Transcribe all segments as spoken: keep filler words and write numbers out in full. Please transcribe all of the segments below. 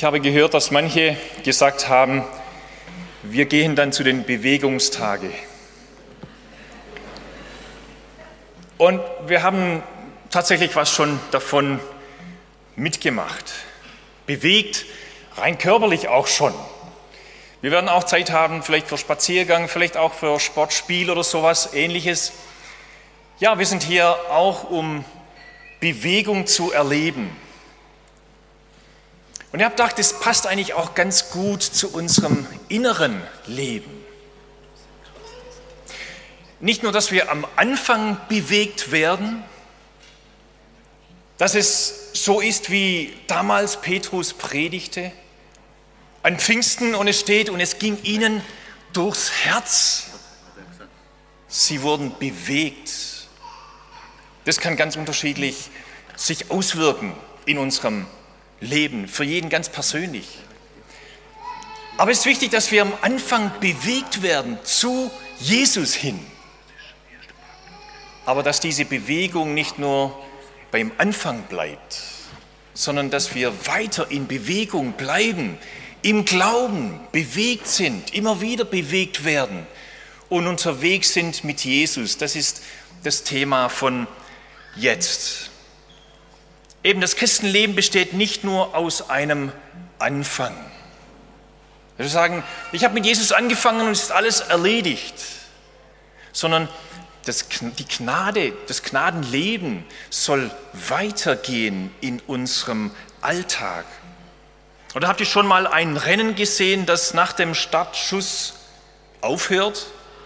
Ich habe gehört, dass manche gesagt haben, wir gehen dann zu den Bewegungstage. Und wir haben tatsächlich was schon davon mitgemacht. Bewegt, rein körperlich auch schon. Wir werden auch Zeit haben, vielleicht für Spaziergang, vielleicht auch für Sportspiel oder sowas Ähnliches. Ja, wir sind hier auch, um Bewegung zu erleben. Und ich habe gedacht, das passt eigentlich auch ganz gut zu unserem inneren Leben. Nicht nur, dass wir am Anfang bewegt werden, dass es so ist, wie damals Petrus predigte, an Pfingsten, und es steht, und es ging ihnen durchs Herz. Sie wurden bewegt. Das kann ganz unterschiedlich sich auswirken in unserem Leben, für jeden ganz persönlich. Aber es ist wichtig, dass wir am Anfang bewegt werden zu Jesus hin. Aber dass diese Bewegung nicht nur beim Anfang bleibt, sondern dass wir weiter in Bewegung bleiben, im Glauben bewegt sind, immer wieder bewegt werden und unterwegs sind mit Jesus. Das ist das Thema von jetzt. Eben das Christenleben besteht nicht nur aus einem Anfang. Wir sagen, ich habe mit Jesus angefangen und es ist alles erledigt, sondern das, die Gnade, das Gnadenleben soll weitergehen in unserem Alltag. Oder habt ihr schon mal ein Rennen gesehen, das nach dem Startschuss aufhört?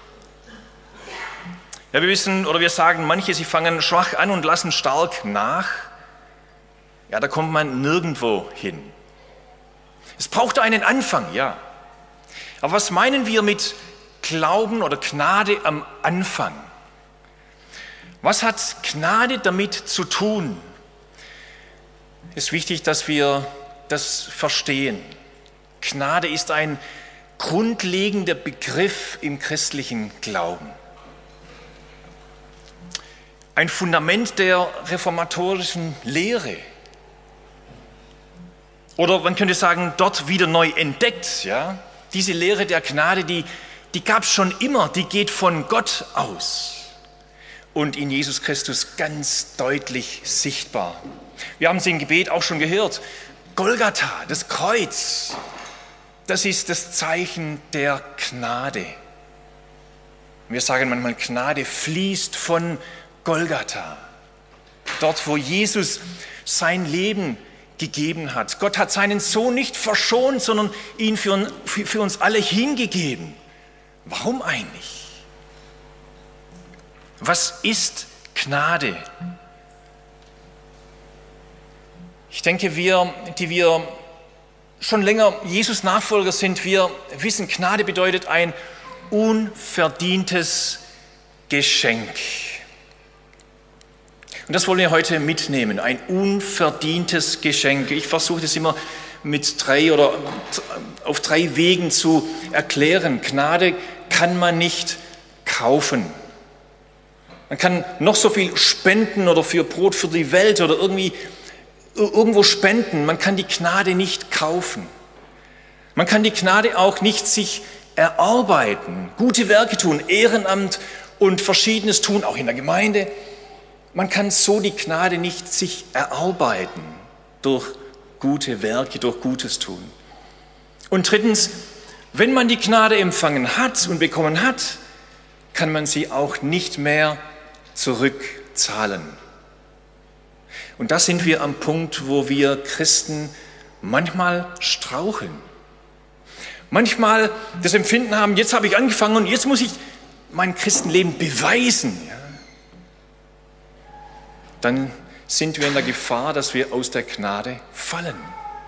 Ja, wir wissen oder wir sagen, manche, sie fangen schwach an und lassen stark nach. Ja, da kommt man nirgendwo hin. Es braucht einen Anfang, ja. Aber was meinen wir mit Glauben oder Gnade am Anfang? Was hat Gnade damit zu tun? Es ist wichtig, dass wir das verstehen. Gnade ist ein grundlegender Begriff im christlichen Glauben. Ein Fundament der reformatorischen Lehre. Oder man könnte sagen, dort wieder neu entdeckt. Ja? Diese Lehre der Gnade, die, die gab es schon immer, die geht von Gott aus und in Jesus Christus ganz deutlich sichtbar. Wir haben es im Gebet auch schon gehört. Golgatha, das Kreuz, das ist das Zeichen der Gnade. Wir sagen manchmal, Gnade fließt von Golgatha. Dort, wo Jesus sein Leben gegeben hat. Gott hat seinen Sohn nicht verschont, sondern ihn für, für uns alle hingegeben. Warum eigentlich? Was ist Gnade? Ich denke, wir, die wir schon länger Jesus-Nachfolger sind, wir wissen, Gnade bedeutet ein unverdientes Geschenk. Und das wollen wir heute mitnehmen, ein unverdientes Geschenk. Ich versuche das immer mit drei oder auf drei Wegen zu erklären. Gnade kann man nicht kaufen. Man kann noch so viel spenden oder für Brot für die Welt oder irgendwie irgendwo spenden. Man kann die Gnade nicht kaufen. Man kann die Gnade auch nicht sich erarbeiten, gute Werke tun, Ehrenamt und Verschiedenes tun, auch in der Gemeinde. Man kann so die Gnade nicht sich erarbeiten durch gute Werke, durch Gutes tun. Und drittens, wenn man die Gnade empfangen hat und bekommen hat, kann man sie auch nicht mehr zurückzahlen. Und da sind wir am Punkt, wo wir Christen manchmal straucheln. Manchmal das Empfinden haben, jetzt habe ich angefangen und jetzt muss ich mein Christenleben beweisen. Ja? Dann sind wir in der Gefahr, dass wir aus der Gnade fallen.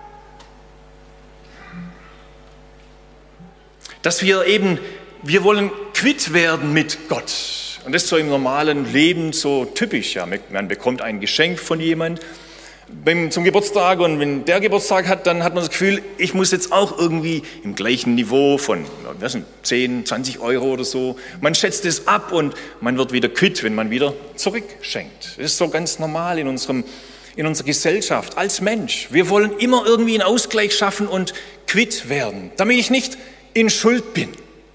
Dass wir eben, wir wollen quitt werden mit Gott. Und das ist so im normalen Leben so typisch. Ja. Man bekommt ein Geschenk von jemand beim, zum Geburtstag und wenn der Geburtstag hat, dann hat man das Gefühl, ich muss jetzt auch irgendwie im gleichen Niveau von was sind, zehn, zwanzig Euro oder so. Man schätzt es ab und man wird wieder quitt, wenn man wieder zurückschenkt. Das ist so ganz normal in unserem in unserer Gesellschaft, als Mensch. Wir wollen immer irgendwie einen Ausgleich schaffen und quitt werden, damit ich nicht in Schuld bin.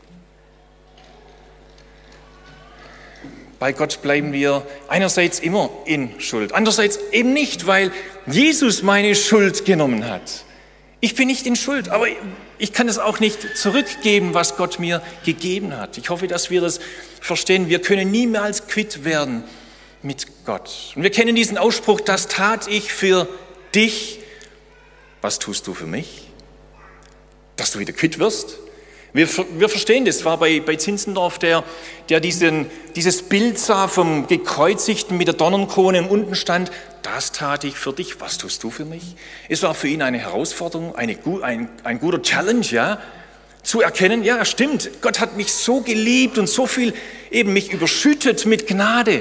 Bei Gott bleiben wir einerseits immer in Schuld, andererseits eben nicht, weil Jesus meine Schuld genommen hat. Ich bin nicht in Schuld, aber ich kann es auch nicht zurückgeben, was Gott mir gegeben hat. Ich hoffe, dass wir das verstehen. Wir können niemals quitt werden mit Gott. Und wir kennen diesen Ausspruch, das tat ich für dich. Was tust du für mich? Dass du wieder quitt wirst? Wir, wir verstehen das, war bei, bei Zinzendorf, der, der diesen, dieses Bild sah vom Gekreuzigten mit der Dornenkrone und unten stand, das tat ich für dich, was tust du für mich? Es war für ihn eine Herausforderung, eine, ein, ein guter Challenge, ja, zu erkennen, ja, stimmt, Gott hat mich so geliebt und so viel eben mich überschüttet mit Gnade.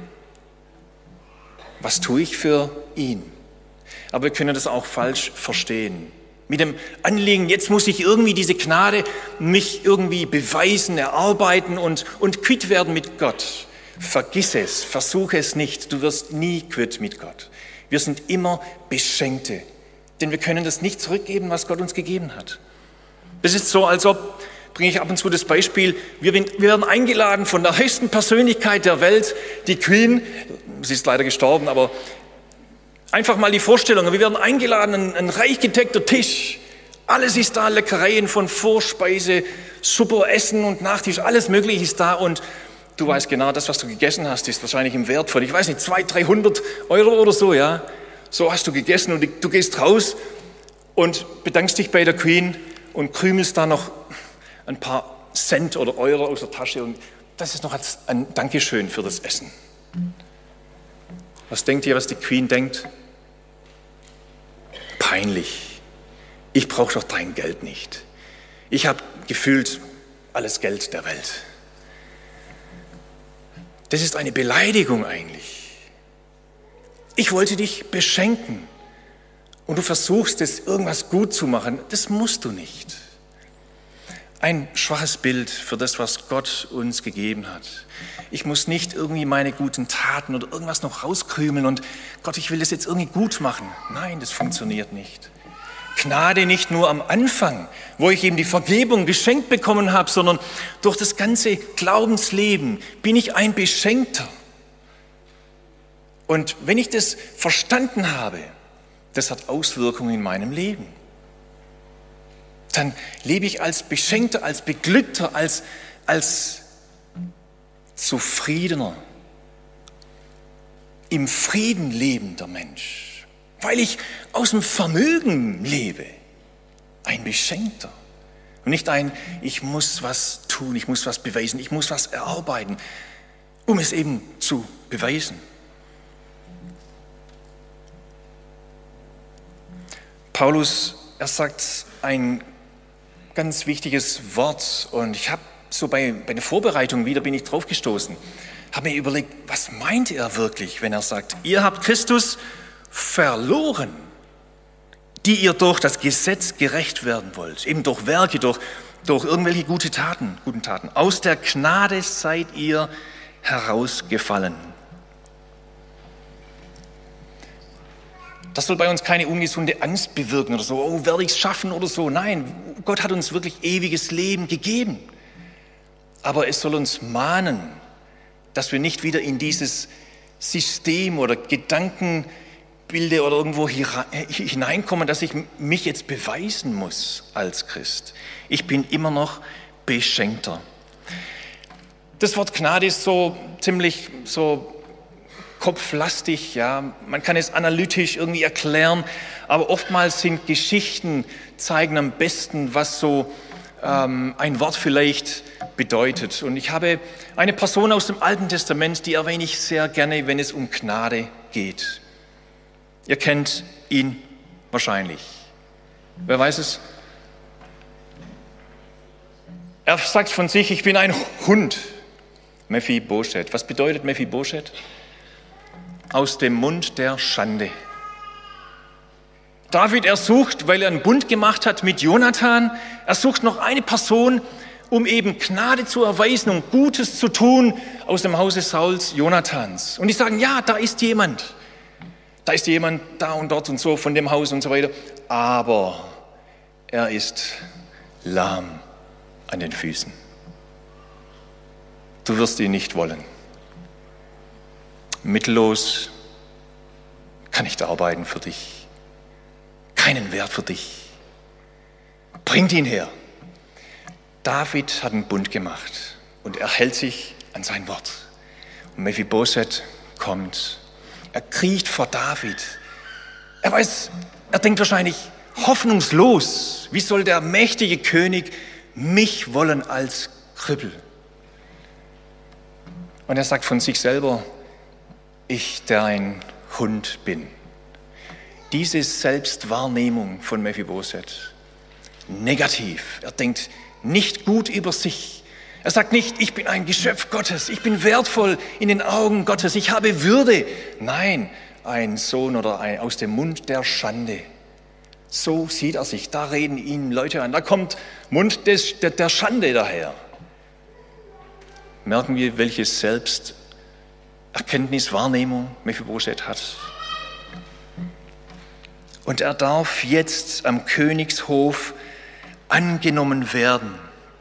Was tue ich für ihn? Aber wir können das auch falsch verstehen. Mit dem Anliegen, jetzt muss ich irgendwie diese Gnade mich irgendwie beweisen, erarbeiten und, und quitt werden mit Gott. Vergiss es, versuche es nicht, du wirst nie quitt mit Gott. Wir sind immer Beschenkte, denn wir können das nicht zurückgeben, was Gott uns gegeben hat. Das ist so, als ob, bringe ich ab und zu das Beispiel, wir, wir werden eingeladen von der höchsten Persönlichkeit der Welt, die Queen, sie ist leider gestorben, aber einfach mal die Vorstellung, wir werden eingeladen, ein, ein reich gedeckter Tisch, alles ist da, Leckereien von Vorspeise, super Essen und Nachtisch, alles Mögliche ist da und du weißt genau, das, was du gegessen hast, ist wahrscheinlich im Wert von, ich weiß nicht, zweihundert, dreihundert Euro oder so, ja. So hast du gegessen und du gehst raus und bedankst dich bei der Queen und krümelst da noch ein paar Cent oder Euro aus der Tasche und das ist noch ein Dankeschön für das Essen. Was denkt ihr, was die Queen denkt? Peinlich. Ich brauche doch dein Geld nicht. Ich habe gefühlt alles Geld der Welt. Das ist eine Beleidigung eigentlich. Ich wollte dich beschenken und du versuchst es, irgendwas gut zu machen. Das musst du nicht. Ein schwaches Bild für das, was Gott uns gegeben hat. Ich muss nicht irgendwie meine guten Taten oder irgendwas noch rauskrümeln und Gott, ich will das jetzt irgendwie gut machen. Nein, das funktioniert nicht. Gnade nicht nur am Anfang, wo ich eben die Vergebung geschenkt bekommen habe, sondern durch das ganze Glaubensleben bin ich ein Beschenkter. Und wenn ich das verstanden habe, das hat Auswirkungen in meinem Leben. Dann lebe ich als Beschenkter, als Beglückter, als, als zufriedener, im Frieden lebender Mensch, weil ich aus dem Vermögen lebe, ein Beschenkter. Und nicht ein, ich muss was tun, ich muss was beweisen, ich muss was erarbeiten, um es eben zu beweisen. Paulus, er sagt ein ganz wichtiges Wort und ich habe so bei, bei der Vorbereitung wieder bin ich drauf gestoßen, habe mir überlegt, was meint er wirklich, wenn er sagt, ihr habt Christus verloren, die ihr durch das Gesetz gerecht werden wollt, eben durch Werke, durch, durch irgendwelche gute Taten, guten Taten. Aus der Gnade seid ihr herausgefallen. Das soll bei uns keine ungesunde Angst bewirken oder so, oh, werde ich es schaffen oder so. Nein, Gott hat uns wirklich ewiges Leben gegeben. Aber es soll uns mahnen, dass wir nicht wieder in dieses System oder Gedankenbilde oder irgendwo hineinkommen, dass ich mich jetzt beweisen muss als Christ. Ich bin immer noch Beschenkter. Das Wort Gnade ist so ziemlich so kopflastig, ja, man kann es analytisch irgendwie erklären, aber oftmals sind Geschichten, zeigen am besten, was so ähm, ein Wort vielleicht bedeutet. Und ich habe eine Person aus dem Alten Testament, die erwähne ich sehr gerne, wenn es um Gnade geht. Ihr kennt ihn wahrscheinlich. Wer weiß es? Er sagt von sich, ich bin ein Hund. Mephibosheth. Was bedeutet Mephibosheth? Aus dem Mund der Schande. David, er sucht, weil er einen Bund gemacht hat mit Jonathan, er sucht noch eine Person, um eben Gnade zu erweisen und Gutes zu tun aus dem Hause Sauls, Jonathans. Und die sagen, ja, da ist jemand. Da ist jemand da und dort und so von dem Haus und so weiter. Aber er ist lahm an den Füßen. Du wirst ihn nicht wollen. Mittellos, kann nicht arbeiten für dich. Keinen Wert für dich. Bringt ihn her. David hat einen Bund gemacht und er hält sich an sein Wort. Und Mephibosheth kommt. Er kriecht vor David. Er weiß, er denkt wahrscheinlich hoffnungslos. Wie soll der mächtige König mich wollen als Krüppel? Und er sagt von sich selber, ich, der ein Hund bin. Diese Selbstwahrnehmung von Mephibosheth, negativ. Er denkt nicht gut über sich. Er sagt nicht, ich bin ein Geschöpf Gottes, ich bin wertvoll in den Augen Gottes, ich habe Würde. Nein, ein Sohn oder ein aus dem Mund der Schande. So sieht er sich, da reden ihn Leute an, da kommt Mund des, der, der Schande daher. Merken wir, welche Selbsterkenntnis, Wahrnehmung Mephibosheth hat. Und er darf jetzt am Königshof angenommen werden.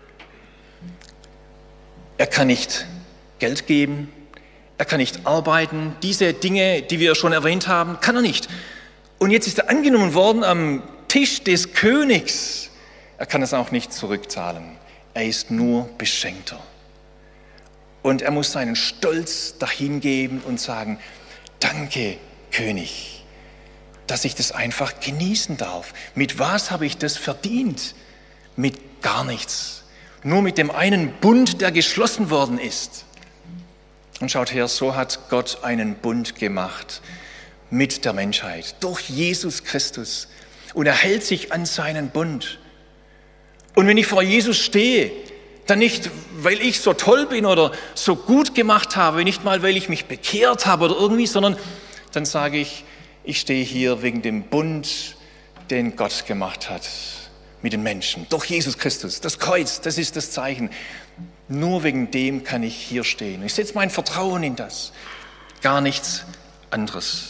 Er kann nicht Geld geben, er kann nicht arbeiten. Diese Dinge, die wir schon erwähnt haben, kann er nicht. Und jetzt ist er angenommen worden am Tisch des Königs. Er kann es auch nicht zurückzahlen. Er ist nur Beschenkter. Und er muss seinen Stolz dahingeben und sagen, danke, König, dass ich das einfach genießen darf. Mit was habe ich das verdient? Mit gar nichts. Nur mit dem einen Bund, der geschlossen worden ist. Und schaut her, so hat Gott einen Bund gemacht mit der Menschheit, durch Jesus Christus. Und er hält sich an seinen Bund. Und wenn ich vor Jesus stehe, dann nicht, weil ich so toll bin oder so gut gemacht habe, nicht mal, weil ich mich bekehrt habe oder irgendwie, sondern dann sage ich, ich stehe hier wegen dem Bund, den Gott gemacht hat mit den Menschen, durch Jesus Christus. Das Kreuz, das ist das Zeichen. Nur wegen dem kann ich hier stehen. Ich setze mein Vertrauen in das, gar nichts anderes.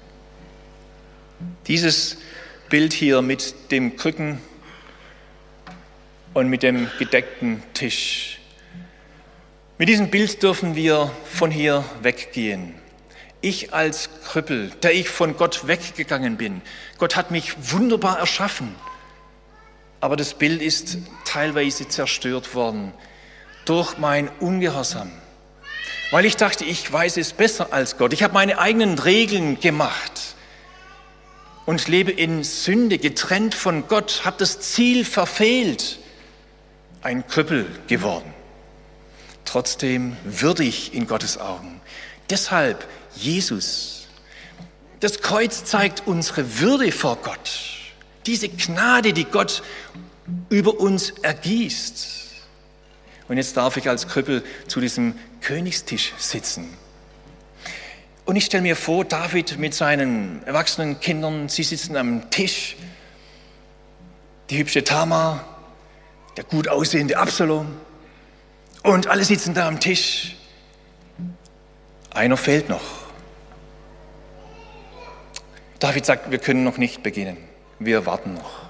Dieses Bild hier mit dem Krücken und mit dem gedeckten Tisch. Mit diesem Bild dürfen wir von hier weggehen. Ich als Krüppel, der ich von Gott weggegangen bin. Gott hat mich wunderbar erschaffen. Aber das Bild ist teilweise zerstört worden durch mein Ungehorsam. Weil ich dachte, ich weiß es besser als Gott. Ich habe meine eigenen Regeln gemacht und lebe in Sünde, getrennt von Gott, habe das Ziel verfehlt. Ein Krüppel geworden. Trotzdem würdig in Gottes Augen. Deshalb Jesus. Das Kreuz zeigt unsere Würde vor Gott. Diese Gnade, die Gott über uns ergießt. Und jetzt darf ich als Krüppel zu diesem Königstisch sitzen. Und ich stelle mir vor, David mit seinen erwachsenen Kindern, sie sitzen am Tisch. Die hübsche Tamar, der gut aussehende Absalom und alle sitzen da am Tisch. Einer fehlt noch. David sagt, wir können noch nicht beginnen, wir warten noch.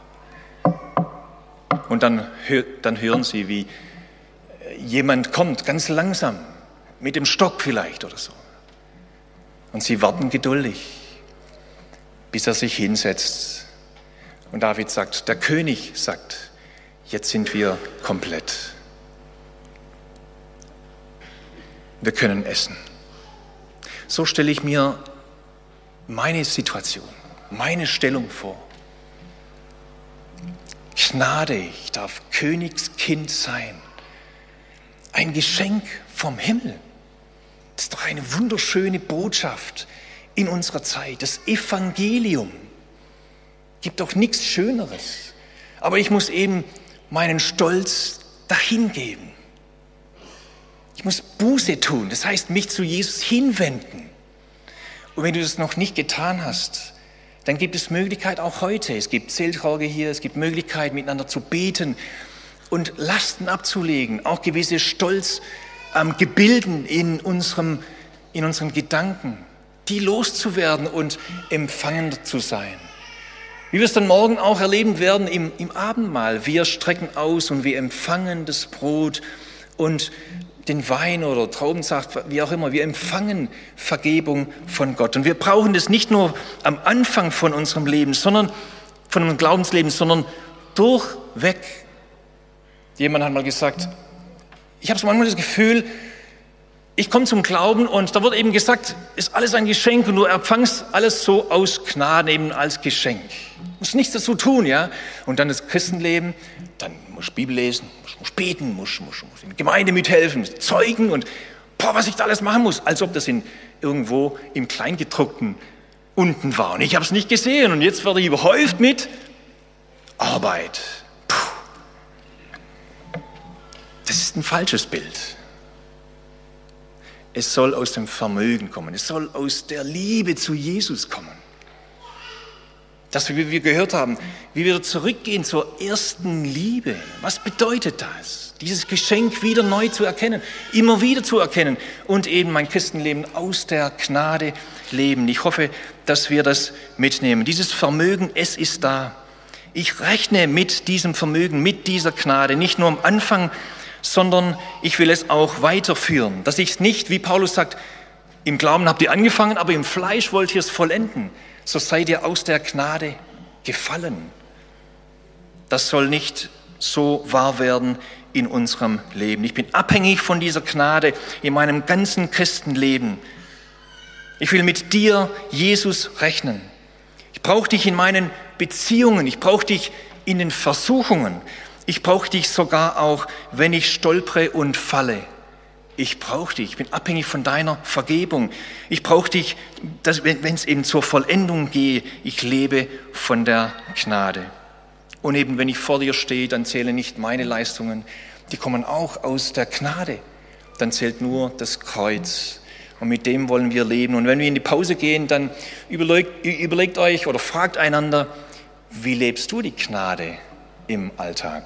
Und dann, dann hören sie, wie jemand kommt, ganz langsam, mit dem Stock vielleicht oder so. Und sie warten geduldig, bis er sich hinsetzt. Und David sagt, der König sagt, jetzt sind wir komplett. Wir können essen. So stelle ich mir meine Situation, meine Stellung vor. Gnade, ich darf Königskind sein. Ein Geschenk vom Himmel. Das ist doch eine wunderschöne Botschaft in unserer Zeit. Das Evangelium. Gibt doch nichts Schöneres. Aber ich muss eben meinen Stolz dahingeben. Ich muss Buße tun, das heißt mich zu Jesus hinwenden. Und wenn du das noch nicht getan hast, dann gibt es Möglichkeit auch heute. Es gibt Seelsorge hier, es gibt Möglichkeit miteinander zu beten und Lasten abzulegen, auch gewisse Stolzgebilden ähm, in, unserem, in unseren Gedanken, die loszuwerden und empfangend zu sein. Wie wir es dann morgen auch erleben werden im, im Abendmahl. Wir strecken aus und wir empfangen das Brot und den Wein oder Traubensaft, wie auch immer. Wir empfangen Vergebung von Gott. Und wir brauchen das nicht nur am Anfang von unserem Leben, sondern von unserem Glaubensleben, sondern durchweg. Jemand hat mal gesagt, ich habe so manchmal das Gefühl, ich komme zum Glauben und da wird eben gesagt, ist alles ein Geschenk und du empfangst alles so aus Gnade eben als Geschenk. Du musst nichts dazu tun, ja. Und dann das Christenleben, dann musst du Bibel lesen, musst beten, musst, musst, musst in der Gemeinde mithelfen, zeugen und boah, was ich da alles machen muss, als ob das in, irgendwo im Kleingedruckten unten war. Und ich habe es nicht gesehen und jetzt werde ich überhäuft mit Arbeit. Puh. Das ist ein falsches Bild. Es soll aus dem Vermögen kommen. Es soll aus der Liebe zu Jesus kommen. Dass wir, wie wir gehört haben, wie wir zurückgehen zur ersten Liebe. Was bedeutet das? Dieses Geschenk wieder neu zu erkennen, immer wieder zu erkennen und eben mein Christenleben aus der Gnade leben. Ich hoffe, dass wir das mitnehmen. Dieses Vermögen, es ist da. Ich rechne mit diesem Vermögen, mit dieser Gnade, nicht nur am Anfang, sondern ich will es auch weiterführen. Dass ich es nicht, wie Paulus sagt, im Glauben habt ihr angefangen, aber im Fleisch wollt ihr es vollenden. So seid ihr aus der Gnade gefallen. Das soll nicht so wahr werden in unserem Leben. Ich bin abhängig von dieser Gnade in meinem ganzen Christenleben. Ich will mit dir, Jesus, rechnen. Ich brauche dich in meinen Beziehungen. Ich brauche dich in den Versuchungen. Ich brauche dich sogar auch, wenn ich stolpere und falle. Ich brauche dich. Ich bin abhängig von deiner Vergebung. Ich brauche dich, dass, wenn es eben zur Vollendung geht. Ich lebe von der Gnade. Und eben, wenn ich vor dir stehe, dann zählen nicht meine Leistungen. Die kommen auch aus der Gnade. Dann zählt nur das Kreuz. Und mit dem wollen wir leben. Und wenn wir in die Pause gehen, dann überlegt, überlegt euch oder fragt einander, wie lebst du die Gnade im Alltag?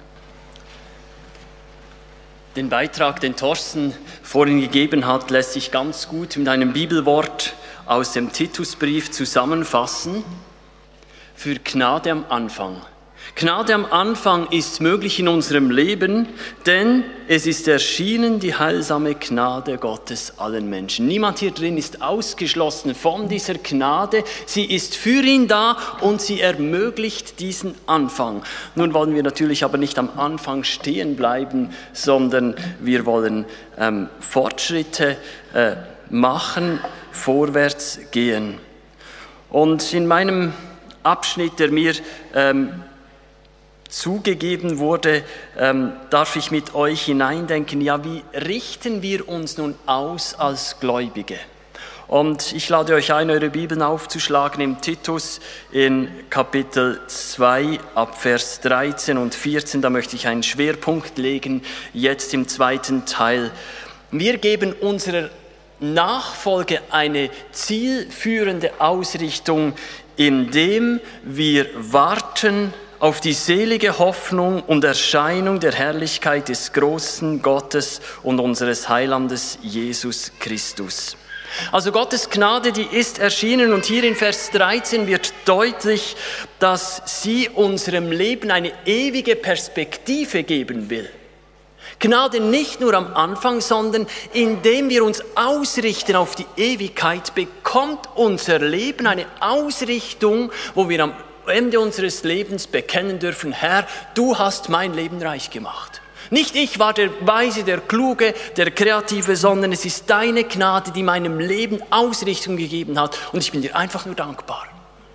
Den Beitrag, den Thorsten vorhin gegeben hat, lässt sich ganz gut mit einem Bibelwort aus dem Titusbrief zusammenfassen. Für Gnade am Anfang. Gnade am Anfang ist möglich in unserem Leben, denn es ist erschienen die heilsame Gnade Gottes allen Menschen. Niemand hier drin ist ausgeschlossen von dieser Gnade. Sie ist für ihn da und sie ermöglicht diesen Anfang. Nun wollen wir natürlich aber nicht am Anfang stehen bleiben, sondern wir wollen ähm, Fortschritte äh, machen, vorwärts gehen. Und in meinem Abschnitt, der mir ähm, zugegeben wurde, ähm, darf ich mit euch hineindenken, ja, wie richten wir uns nun aus als Gläubige? Und ich lade euch ein, eure Bibeln aufzuschlagen im Titus in Kapitel zwei, ab Vers dreizehn und vierzehn, da möchte ich einen Schwerpunkt legen, jetzt im zweiten Teil. Wir geben unserer Nachfolge eine zielführende Ausrichtung, indem wir warten auf die selige Hoffnung und Erscheinung der Herrlichkeit des großen Gottes und unseres Heilandes Jesus Christus. Also Gottes Gnade, die ist erschienen und hier in Vers dreizehn wird deutlich, dass sie unserem Leben eine ewige Perspektive geben will. Gnade nicht nur am Anfang, sondern indem wir uns ausrichten auf die Ewigkeit, bekommt unser Leben eine Ausrichtung, wo wir am Ende unseres Lebens bekennen dürfen, Herr, du hast mein Leben reich gemacht. Nicht ich war der Weise, der Kluge, der Kreative, sondern es ist deine Gnade, die meinem Leben Ausrichtung gegeben hat und ich bin dir einfach nur dankbar.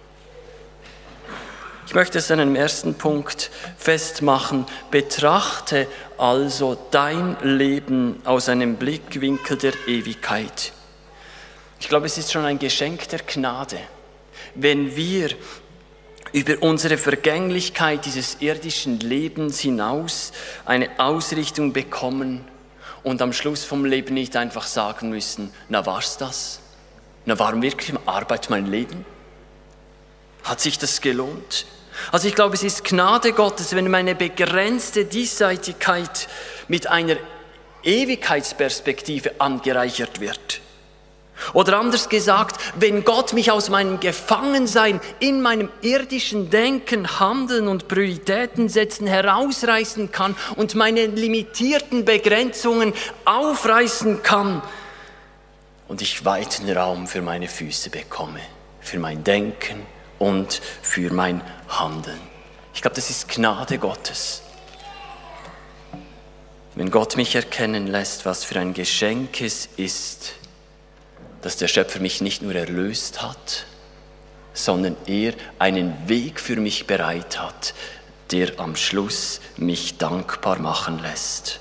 Ich möchte es an einem ersten Punkt festmachen. Betrachte also dein Leben aus einem Blickwinkel der Ewigkeit. Ich glaube, es ist schon ein Geschenk der Gnade, wenn wir über unsere Vergänglichkeit dieses irdischen Lebens hinaus eine Ausrichtung bekommen und am Schluss vom Leben nicht einfach sagen müssen, na war's das? Na warum wirklich Arbeit mein Leben? Hat sich das gelohnt? Also ich glaube, es ist Gnade Gottes, wenn meine begrenzte Diesseitigkeit mit einer Ewigkeitsperspektive angereichert wird. Oder anders gesagt, wenn Gott mich aus meinem Gefangensein in meinem irdischen Denken, Handeln und Prioritäten setzen herausreißen kann und meine limitierten Begrenzungen aufreißen kann und ich weiten Raum für meine Füße bekomme, für mein Denken und für mein Handeln. Ich glaube, das ist Gnade Gottes. Wenn Gott mich erkennen lässt, was für ein Geschenk es ist, dass der Schöpfer mich nicht nur erlöst hat, sondern er einen Weg für mich bereit hat, der am Schluss mich dankbar machen lässt.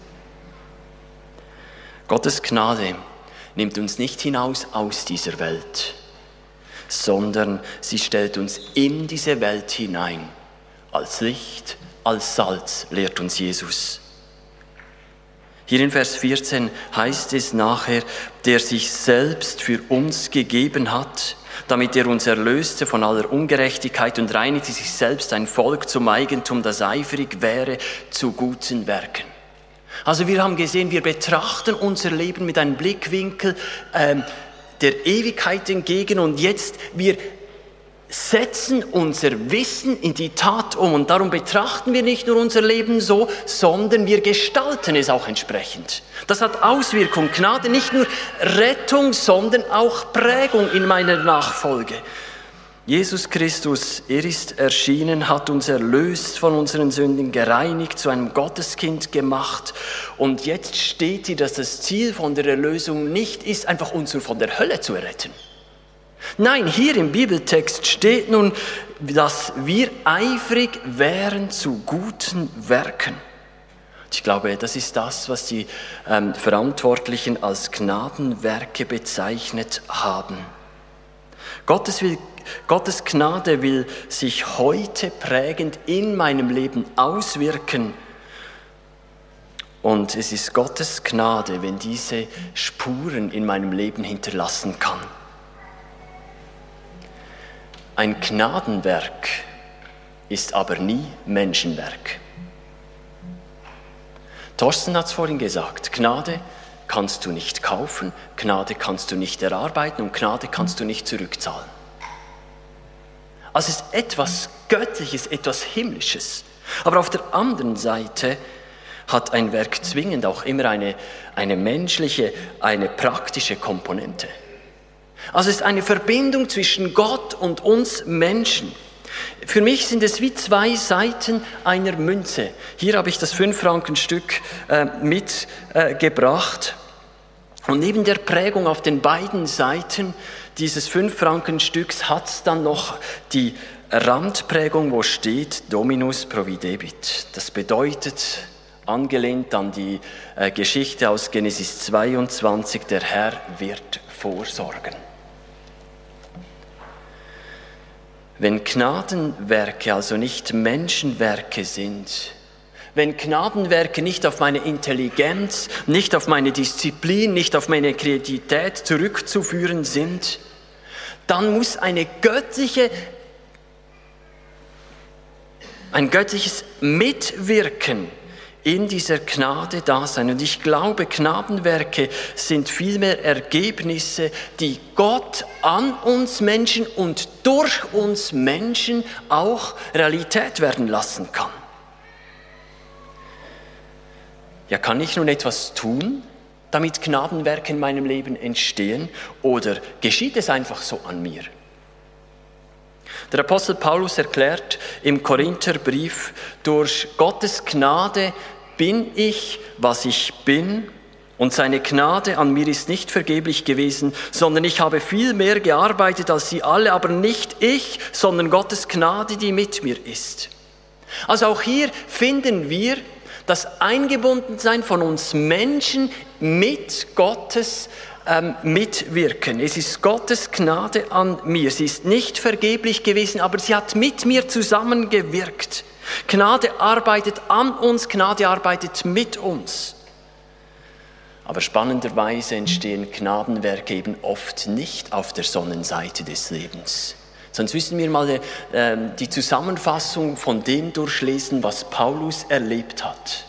Gottes Gnade nimmt uns nicht hinaus aus dieser Welt, sondern sie stellt uns in diese Welt hinein. Als Licht, als Salz lehrt uns Jesus. Hier in Vers vierzehn heißt es nachher, der sich selbst für uns gegeben hat, damit er uns erlöste von aller Ungerechtigkeit und reinigte sich selbst ein Volk zum Eigentum, das eifrig wäre zu guten Werken. Also wir haben gesehen, wir betrachten unser Leben mit einem Blickwinkel ähm, der Ewigkeit entgegen und jetzt wir setzen unser Wissen in die Tat um und darum betrachten wir nicht nur unser Leben so, sondern wir gestalten es auch entsprechend. Das hat Auswirkungen, Gnade, nicht nur Rettung, sondern auch Prägung in meiner Nachfolge. Jesus Christus, er ist erschienen, hat uns erlöst von unseren Sünden, gereinigt, zu einem Gotteskind gemacht und jetzt steht hier, dass das Ziel von der Erlösung nicht ist, einfach uns nur von der Hölle zu erretten. Nein, hier im Bibeltext steht nun, dass wir eifrig wären zu guten Werken. Ich glaube, das ist das, was die ähm, Verantwortlichen als Gnadenwerke bezeichnet haben. Gottes, will, Gottes Gnade will sich heute prägend in meinem Leben auswirken. Und es ist Gottes Gnade, wenn diese Spuren in meinem Leben hinterlassen kann. Ein Gnadenwerk ist aber nie Menschenwerk. Thorsten hat es vorhin gesagt, Gnade kannst du nicht kaufen, Gnade kannst du nicht erarbeiten und Gnade kannst du nicht zurückzahlen. Also es ist etwas Göttliches, etwas Himmlisches. Aber auf der anderen Seite hat ein Werk zwingend auch immer eine, eine menschliche, eine praktische Komponente. Also es ist eine Verbindung zwischen Gott und uns Menschen. Für mich sind es wie zwei Seiten einer Münze. Hier habe ich das fünf-Franken-Stück äh, mitgebracht. Äh, und neben der Prägung auf den beiden Seiten dieses fünf-Franken-Stücks hat es dann noch die Randprägung, wo steht Dominus providebit. Das bedeutet, angelehnt an die äh, Geschichte aus Genesis zweiundzwanzig, der Herr wird vorsorgen. Wenn Gnadenwerke also nicht Menschenwerke sind, wenn Gnadenwerke nicht auf meine Intelligenz, nicht auf meine Disziplin, nicht auf meine Kreativität zurückzuführen sind, dann muss eine göttliche, ein göttliches Mitwirken in dieser Gnade da sein. Und ich glaube, Gnadenwerke sind vielmehr Ergebnisse, die Gott an uns Menschen und durch uns Menschen auch Realität werden lassen kann. Ja, kann ich nun etwas tun, damit Gnadenwerke in meinem Leben entstehen, oder geschieht es einfach so an mir? Der Apostel Paulus erklärt im Korintherbrief, durch Gottes Gnade bin ich, was ich bin, und seine Gnade an mir ist nicht vergeblich gewesen, sondern ich habe viel mehr gearbeitet als sie alle, aber nicht ich, sondern Gottes Gnade, die mit mir ist. Also auch hier finden wir das Eingebundensein von uns Menschen mit Gottes Ähm, mitwirken. Es ist Gottes Gnade an mir. Sie ist nicht vergeblich gewesen, aber sie hat mit mir zusammengewirkt. Gnade arbeitet an uns, Gnade arbeitet mit uns. Aber spannenderweise entstehen Gnadenwerke eben oft nicht auf der Sonnenseite des Lebens. Sonst müssen wir mal äh, die Zusammenfassung von dem durchlesen, was Paulus erlebt hat.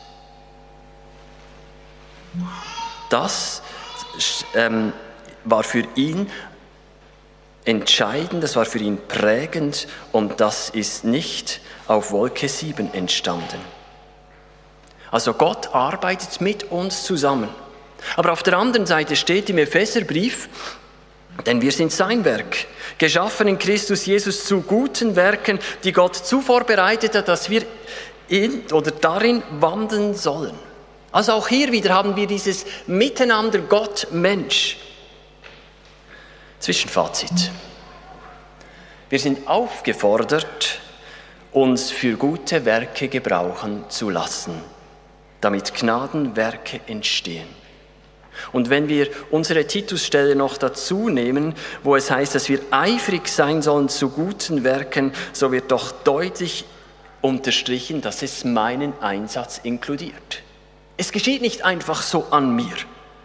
Das ähm, war für ihn entscheidend, das war für ihn prägend und das ist nicht auf Wolke sieben entstanden. Also Gott arbeitet mit uns zusammen. Aber auf der anderen Seite steht im Epheserbrief, denn wir sind sein Werk, geschaffen in Christus Jesus zu guten Werken, die Gott zuvor bereitet hat, dass wir in oder darin wandeln sollen. Also auch hier wieder haben wir dieses Miteinander Gott-Mensch. Zwischenfazit. Wir sind aufgefordert, uns für gute Werke gebrauchen zu lassen, damit Gnadenwerke entstehen. Und wenn wir unsere Titusstelle noch dazu nehmen, wo es heißt, dass wir eifrig sein sollen zu guten Werken, so wird doch deutlich unterstrichen, dass es meinen Einsatz inkludiert. Es geschieht nicht einfach so an mir.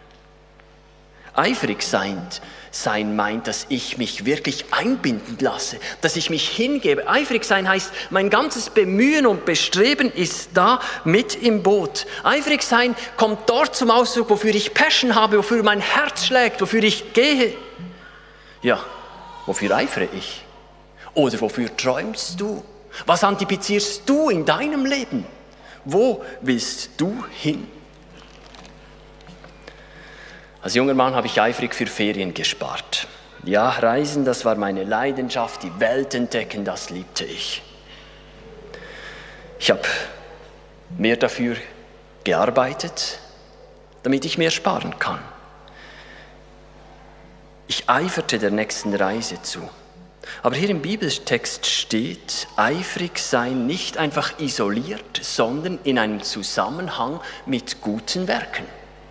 Eifrig sein, sein meint, dass ich mich wirklich einbinden lasse, dass ich mich hingebe. Eifrig sein heißt, mein ganzes Bemühen und Bestreben ist da mit im Boot. Eifrig sein kommt dort zum Ausdruck, wofür ich Passion habe, wofür mein Herz schlägt, wofür ich gehe. Ja, wofür eifere ich? Oder wofür träumst du? Was antizipierst du in deinem Leben? Wo willst du hin? Als junger Mann habe ich eifrig für Ferien gespart. Ja, Reisen, das war meine Leidenschaft, die Welt entdecken, das liebte ich. Ich habe mehr dafür gearbeitet, damit ich mehr sparen kann. Ich eiferte der nächsten Reise zu. Aber hier im Bibeltext steht, eifrig sein nicht einfach isoliert, sondern in einem Zusammenhang mit guten Werken.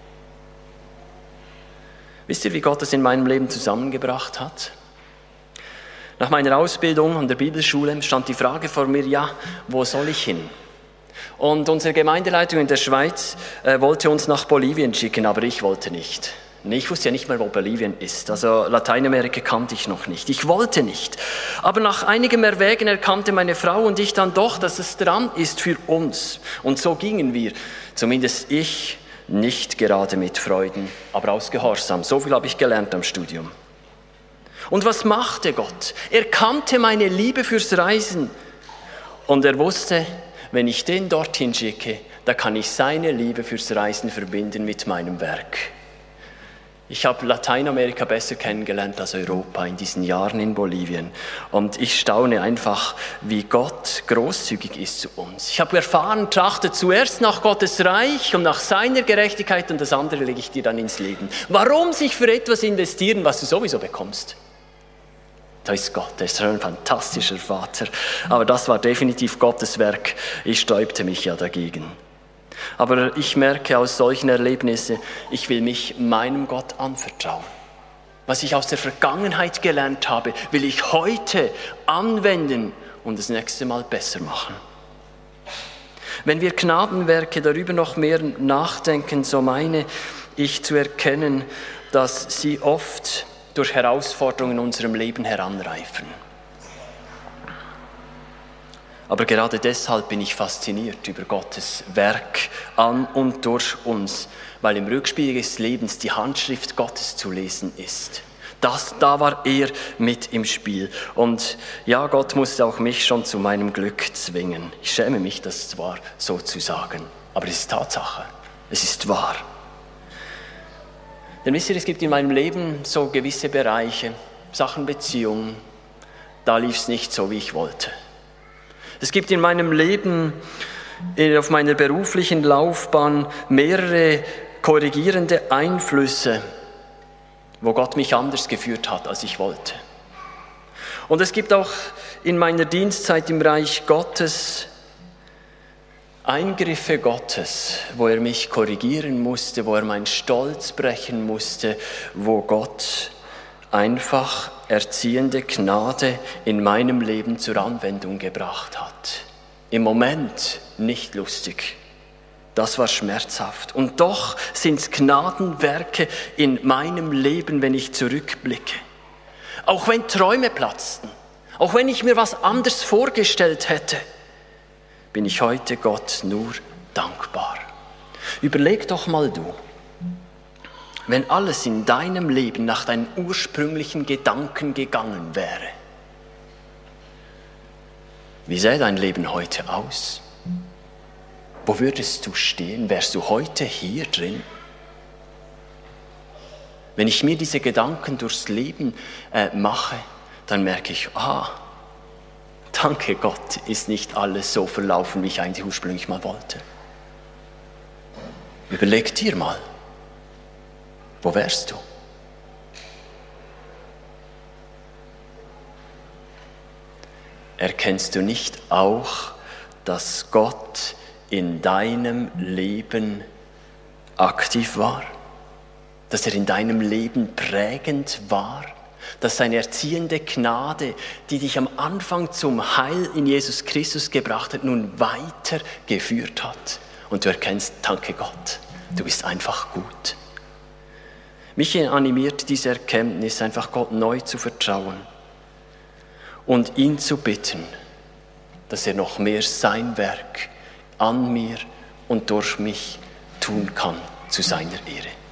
Wisst ihr, wie Gott das in meinem Leben zusammengebracht hat? Nach meiner Ausbildung an der Bibelschule stand die Frage vor mir, ja, wo soll ich hin? Und unsere Gemeindeleitung in der Schweiz äh, wollte uns nach Bolivien schicken, aber ich wollte nicht. Ich wusste ja nicht mehr, wo Bolivien ist. Also Lateinamerika kannte ich noch nicht. Ich wollte nicht. Aber nach einigem Erwägen erkannte meine Frau und ich dann doch, dass es dran ist für uns. Und so gingen wir, zumindest ich, nicht gerade mit Freuden, aber aus Gehorsam. So viel habe ich gelernt am Studium. Und was machte Gott? Er kannte meine Liebe fürs Reisen. Und er wusste, wenn ich den dorthin schicke, da kann ich seine Liebe fürs Reisen verbinden mit meinem Werk. Ich habe Lateinamerika besser kennengelernt als Europa in diesen Jahren in Bolivien. Und ich staune einfach, wie Gott großzügig ist zu uns. Ich habe erfahren, trachte zuerst nach Gottes Reich und nach seiner Gerechtigkeit und das andere lege ich dir dann ins Leben. Warum sich für etwas investieren, was du sowieso bekommst? Da ist Gott, er ist ein fantastischer Vater. Aber das war definitiv Gottes Werk. Ich sträubte mich ja dagegen. Aber ich merke aus solchen Erlebnissen, ich will mich meinem Gott anvertrauen. Was ich aus der Vergangenheit gelernt habe, will ich heute anwenden und das nächste Mal besser machen. Wenn wir Gnadenwerke darüber noch mehr nachdenken, so meine ich zu erkennen, dass sie oft durch Herausforderungen in unserem Leben heranreifen. Aber gerade deshalb bin ich fasziniert über Gottes Werk an und durch uns, weil im Rückspiegel des Lebens die Handschrift Gottes zu lesen ist. Das, da war er mit im Spiel. Und ja, Gott musste auch mich schon zu meinem Glück zwingen. Ich schäme mich, das zwar so zu sagen, aber es ist Tatsache. Es ist wahr. Denn wisst ihr, es gibt in meinem Leben so gewisse Bereiche, Sachen Beziehungen, da lief es nicht so, wie ich wollte. Es gibt in meinem Leben, auf meiner beruflichen Laufbahn mehrere korrigierende Einflüsse, wo Gott mich anders geführt hat, als ich wollte. Und es gibt auch in meiner Dienstzeit im Reich Gottes Eingriffe Gottes, wo er mich korrigieren musste, wo er meinen Stolz brechen musste, wo Gott einfach erziehende Gnade in meinem Leben zur Anwendung gebracht hat. Im Moment nicht lustig. Das war schmerzhaft. Und doch sind es Gnadenwerke in meinem Leben, wenn ich zurückblicke. Auch wenn Träume platzten, auch wenn ich mir was anderes vorgestellt hätte, bin ich heute Gott nur dankbar. Überleg doch mal du, wenn alles in deinem Leben nach deinen ursprünglichen Gedanken gegangen wäre, wie sähe dein Leben heute aus? Wo würdest du stehen? Wärst du heute hier drin? Wenn ich mir diese Gedanken durchs Leben äh, mache, dann merke ich, ah, danke Gott, ist nicht alles so verlaufen, wie ich eigentlich ursprünglich mal wollte. Überleg dir mal, wo wärst du? Erkennst du nicht auch, dass Gott in deinem Leben aktiv war? Dass er in deinem Leben prägend war? Dass seine erziehende Gnade, die dich am Anfang zum Heil in Jesus Christus gebracht hat, nun weitergeführt hat? Und du erkennst, danke Gott, du bist einfach gut. Mich animiert diese Erkenntnis, einfach Gott neu zu vertrauen und ihn zu bitten, dass er noch mehr sein Werk an mir und durch mich tun kann zu seiner Ehre.